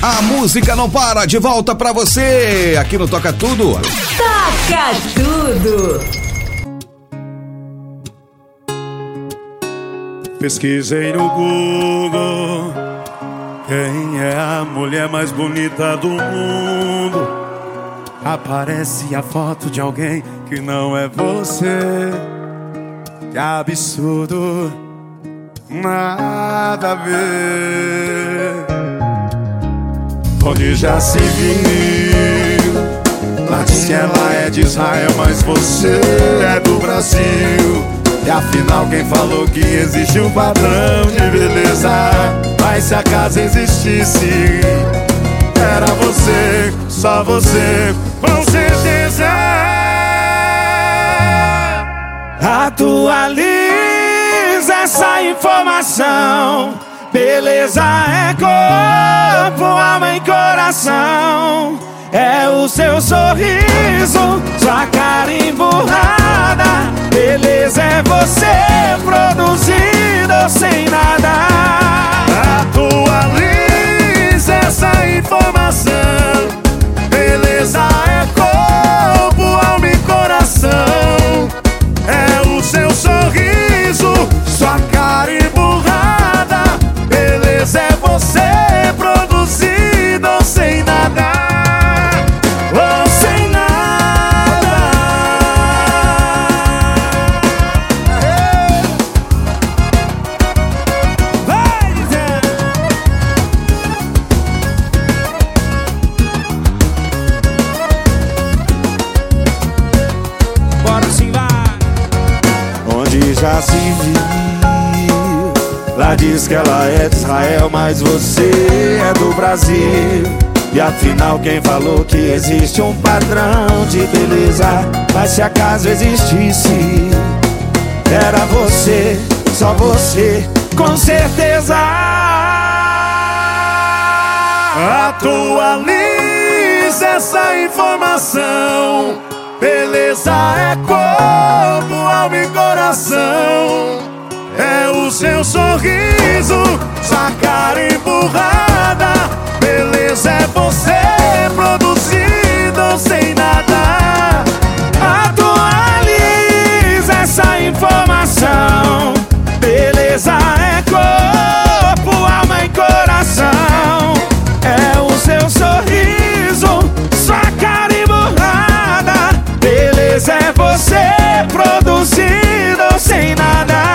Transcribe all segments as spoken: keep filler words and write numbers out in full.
A música não para, de volta pra você, aqui no Toca Tudo. Toca Tudo. Pesquisei no Google quem é a mulher mais bonita do mundo. Aparece a foto de alguém que não é você. Que absurdo, nada a ver. Onde já se viu, lá diz que ela é de Israel, mas você é do Brasil. E afinal quem falou que existe um padrão de beleza? Mas se acaso existisse, era você, só você, com certeza. Atualiza essa informação. Beleza é corpo, alma e coração. É o seu sorriso, sua cara emburrada. Beleza é você produzido sem nada. Atualiza essa informação. Beleza é corpo, alma e coração. É o seu sorriso, sua cara emburrada. Beleza é você produzido sem nada. Ou sem nada. Vai dizer. Bora sim, vai. Onde já se viu, lá diz que ela é de Israel, mas você é do Brasil. E afinal quem falou que existe um padrão de beleza? Mas se acaso existisse, era você, só você, com certeza. Atualiza essa informação. Beleza é corpo, alma e coração. É o seu sorriso, sua cara emburrada. Beleza é você produzido sem nada. Atualiza essa informação. Beleza é corpo, alma e coração. É o seu sorriso, sua cara emburrada. Beleza é você produzido sem nada.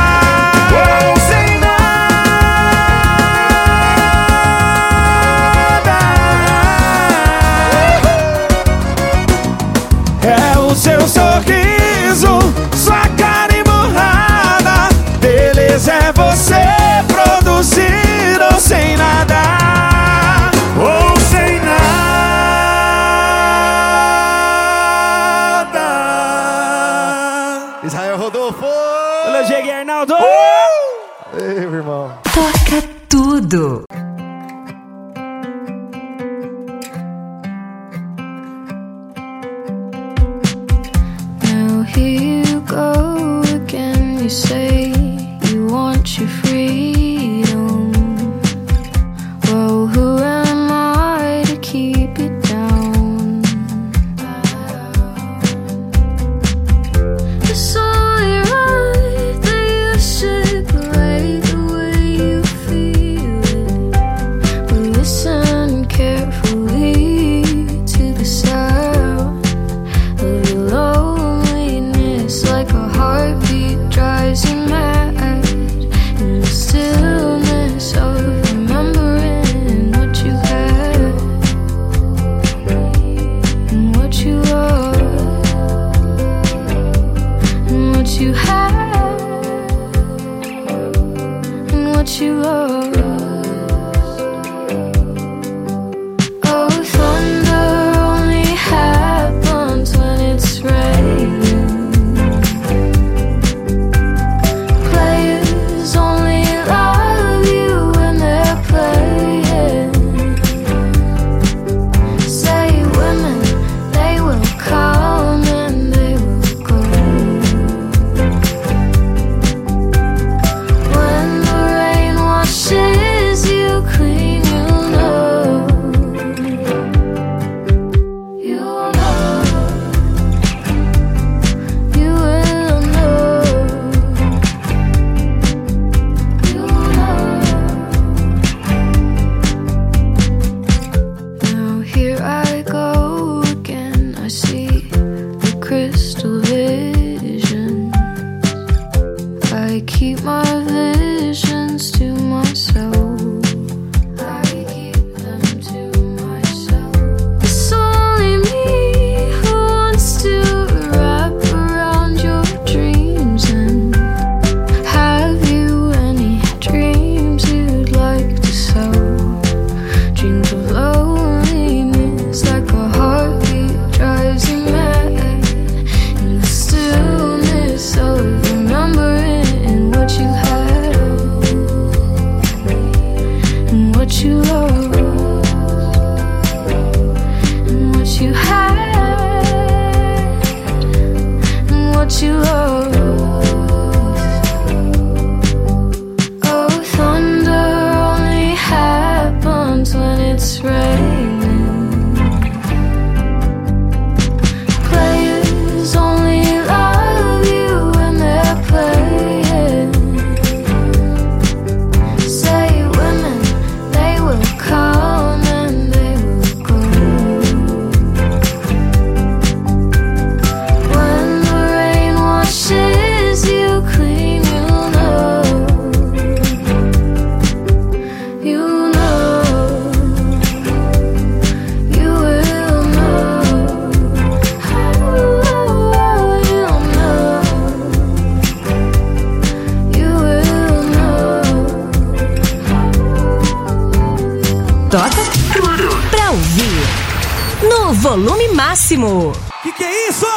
Seu sorriso, sua cara emburrada. Beleza é você produzido sem nada. Ou sem nada. Israel Rodolfo. Olha, Diego e Arnaldo. Uh! Ei, meu irmão. Toca Tudo. Here you go again, you say you want your freedom. Well, who am I to keep it down? It's only right that you separate the way you feel it. But listen carefully to the sound of your love. Like a heartbeat drives you mad, in the stillness of remembering what you had and what you are and what you had and what you are. Oh, thunder only happens when it's raining. Shit. you lost and what you had and what you lost. Oh, thunder only happens when it's raining. Players only love you when they're playing. Say women, they will come and they will go. When the rain washes you clean, you'll know. You know. You will know. Oh, you'll know. You will know. Toca tudo pra ouvir no volume máximo. Que que é isso?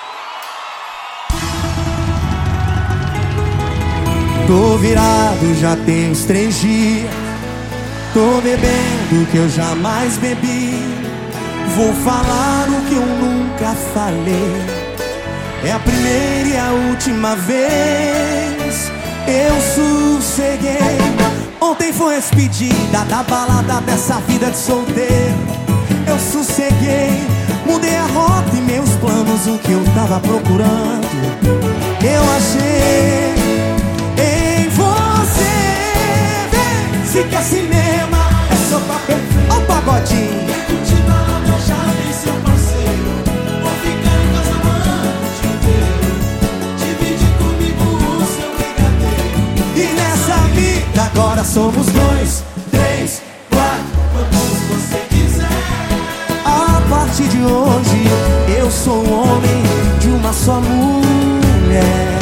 Tô virado, já tem uns três dias. Tô bebendo o que eu jamais bebi. Vou falar o que eu nunca falei. É a primeira e a última vez. Eu sosseguei. Ontem foi a despedida da balada dessa vida de solteiro. Eu sosseguei. Mudei a rota e meus planos, o que eu tava procurando eu achei em você. Vem, se quer cinema, é só papel. Ó o pagodinho. Curtir balada, já tem seu parceiro. Vou ficar em casa amando o dia inteiro. Divide comigo o seu brigadeiro. E nessa vida agora somos dois, três, quatro. Quantos você quiser. A partir de hoje eu sou um homem de uma só mulher.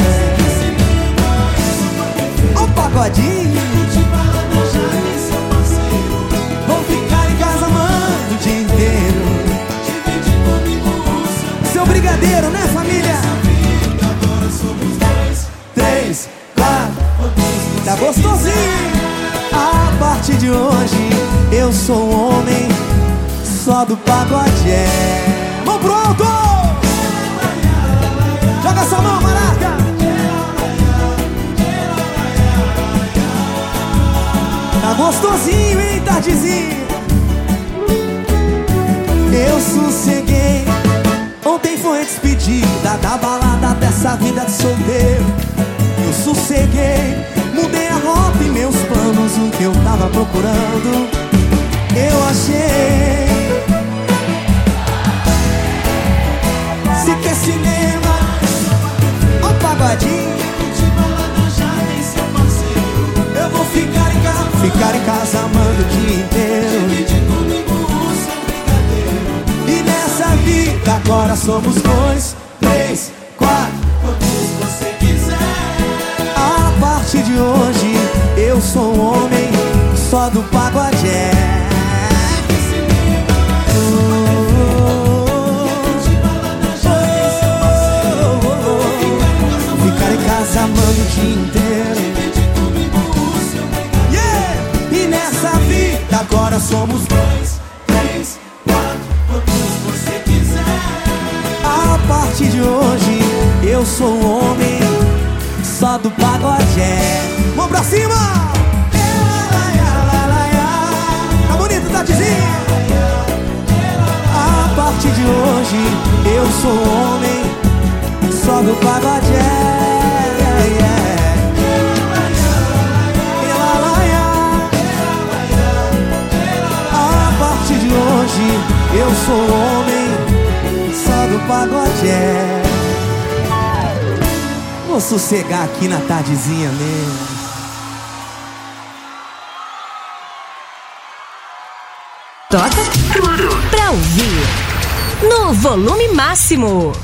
Ó o pagodinho. Curtir balada, já tem seu parceiro. Vou ficar em casa amando o dia inteiro. Divide comigo o seu Seu brigadeiro, né, família? vida. Agora somos dois. Três, quatro. Quantos você Tá gostosinho. A partir de hoje eu sou um homem só do pagode. É. Mão pro alto! Joga essa mão, maraca! Tá gostosinho, hein, tardezinho? Eu sosseguei. Ontem foi a despedida da balada dessa vida de solteiro. Eu sosseguei. Mudei a rota e meus planos, o que eu tava procurando eu achei. Se quer cinema, ó o pagodinho. Curtir balada, já tem seu parceiro. Eu vou ficar em casa, ficar em casa amando o dia inteiro. Divide comigo o seu brigadeiro. E nessa vida agora somos dois, três, quatro. Quantos você quiser. A partir de hoje eu sou um homem só do pagode. Ficar em casa amando o dia inteiro. Yeah! E nessa vida agora somos Dois, três, quatro, quantos você quiser. a partir de hoje eu sou um homem só do pagode. Mão pra cima! Tá bonito, Tatizinha? A partir de hoje eu sou um homem só do pagode. A partir de hoje eu sou um homem só do pagode. Vou sossegar aqui na tardezinha mesmo. Toca tudo pra ouvir no volume máximo.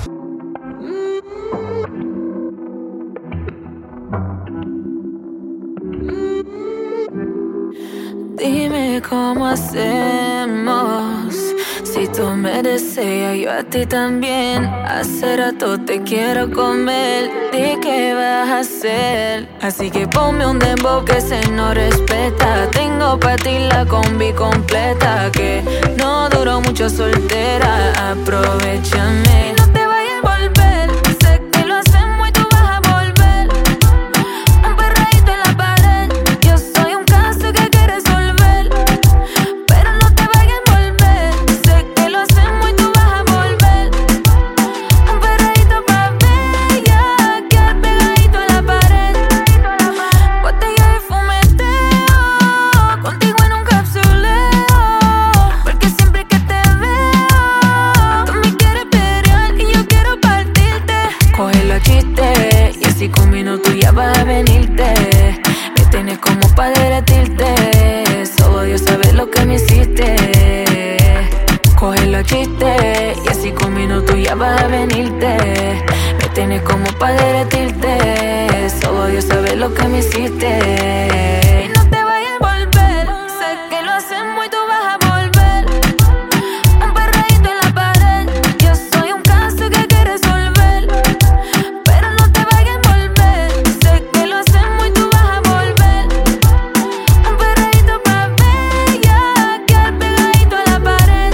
Dime cómo hacemos. Si Si tú me deseas, yo a ti también. Hace rato te quiero comer. Di qué vas a hacer. Así que ponme un dembow que se no respeta. Tengo pa' ti la combi completa. Que no duró mucho soltera. Aprovechame. No te vayas a volver. Sé que lo hacemos y tú vas a volver. Un perreíto en la pared. Yo soy un caso que hay que resolver. Pero no te vayas a volver. Sé que lo hacemos y tú vas a volver. Un perreíto pa' bella. Quedar pegadito en la pared. Botella de fumeteo. Contigo en un capsuleo. Porque siempre que te veo, tú me quieres pelear y yo quiero partirte. Cógelo a chiste. Y así con minutos ya vas a venirte. Me tienes como pa' derretirte. Solo Dios sabe lo que me hiciste. Cógelo a chiste. Y así con minutos ya vas a venirte. Me tienes como pa' derretirte. Solo Dios sabe lo que me hiciste. Y no te vayas a volver. Sé que lo hacemos y tú vas a volver. Un perreíto en la pared. Yo soy un caso que hay que resolver. Pero no te vayas a volver. Sé que lo hacemos y tú vas a volver. Un perreíto pa' bella. Quedar pegadito a la pared.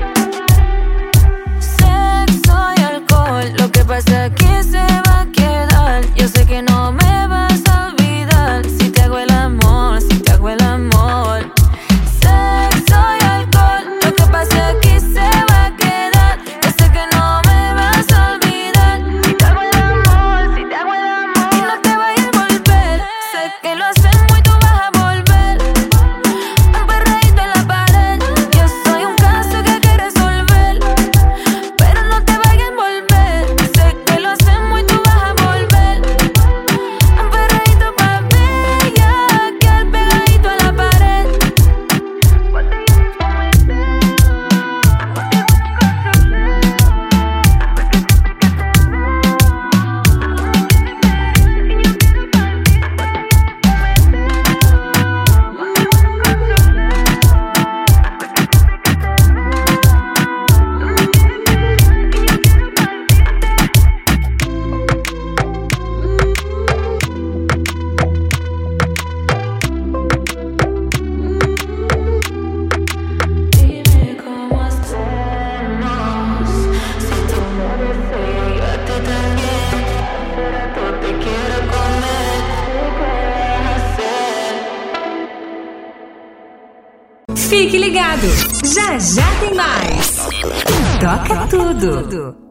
Sexo y alcohol. Lo que pasa aquí se va a quedar. Yo sé que no me vas a olvidar. Si te hago el amor, si te hago el amor. Sexo y alcohol. Lo que pasa aquí se va a quedar. Yo sé que no me vas a olvidar. Si te hago el amor, si te hago el amor. Y no te vayas a volver. Sé que lo hacemos y tú vas a volver. Un perreíto en la pared. Yo soy un caso que hay que resolver. Pero no te vayas a volver. Sé que lo hacemos y tú vas a volver. Un perreíto pa' bella. Quedar pegadito a la pared. Dime cómo hacemos. Si tú me deseas, yo a ti también. Hace rato te quiero comer. ¿Qué vas a hacer? Fique ligado. Já já tem mais. Toca tudo.